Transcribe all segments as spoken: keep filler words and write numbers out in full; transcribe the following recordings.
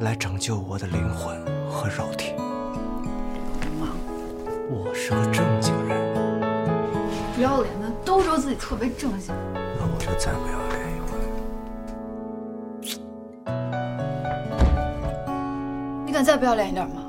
来拯救我的灵魂和肉体。我是个正经人。 不要脸的都说自己特别正经， 那我就再不要脸一回。 你敢再不要脸一点吗？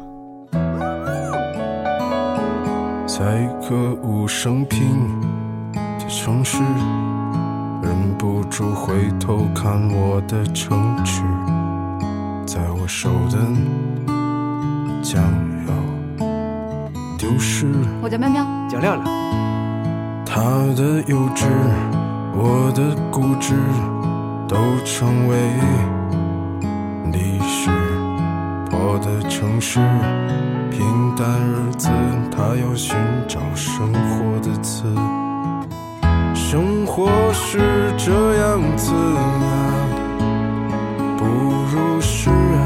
在一个无声平的城市，忍不住回头看我的城池，在我手的将要丢失。 我叫喵喵， 叫亮亮。 他的幼稚，我的固执，都成为历史。破的城市，平淡日子，他要寻找生活的词。生活是这样子啊，不如是啊，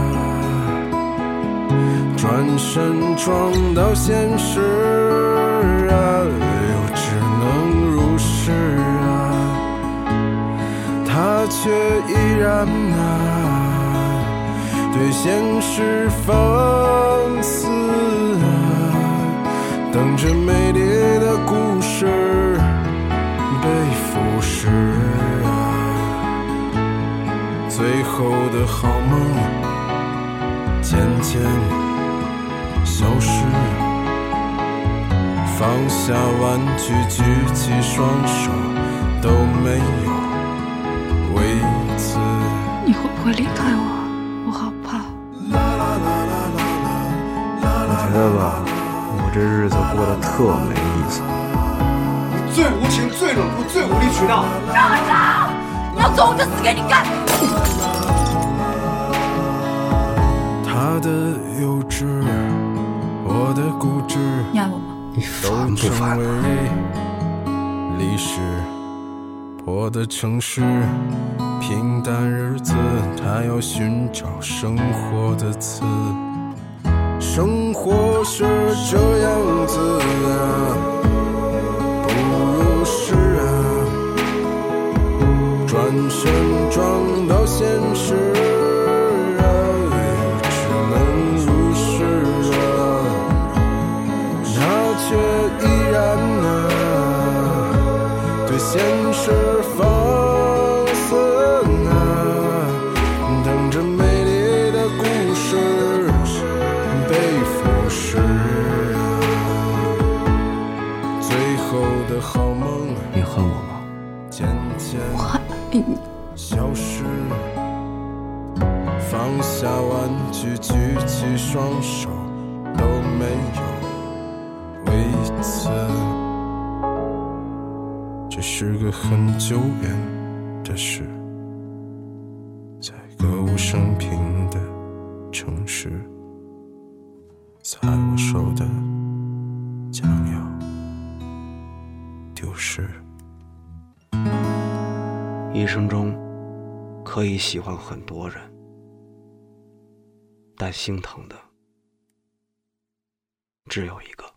转身撞到现实啊，又只能如是啊，他却依然啊，对现实放肆啊，等着美丽的故事被腐蚀啊，最后的好梦渐渐消失，放下玩具，举起双手，都没有为此。 你会不会离开我？我好怕。 我觉得吧，我这日子过得特没意思。 最无情、最冷酷、最无理取闹。 让我上！你要走我就死给你看。 他的幼稚，我的固执， 你爱我吗？ 你烦不烦啊？ 历史破的城市，平淡日子，他要寻找生活的词。生活是这样子啊，是啊，转身撞到现实啊，只能如是啊，他却依然啊，对现实放肆啊，等着美丽的故事被腐蚀啊，最后的好梦你恨我吗？ 渐渐我很爱你。 消失，放下玩具，举起双手，都没有为此。这是个很久远的事，在歌舞升平的城市，在我手的将要丢失。 一生中可以喜欢很多人，但心疼的只有一个。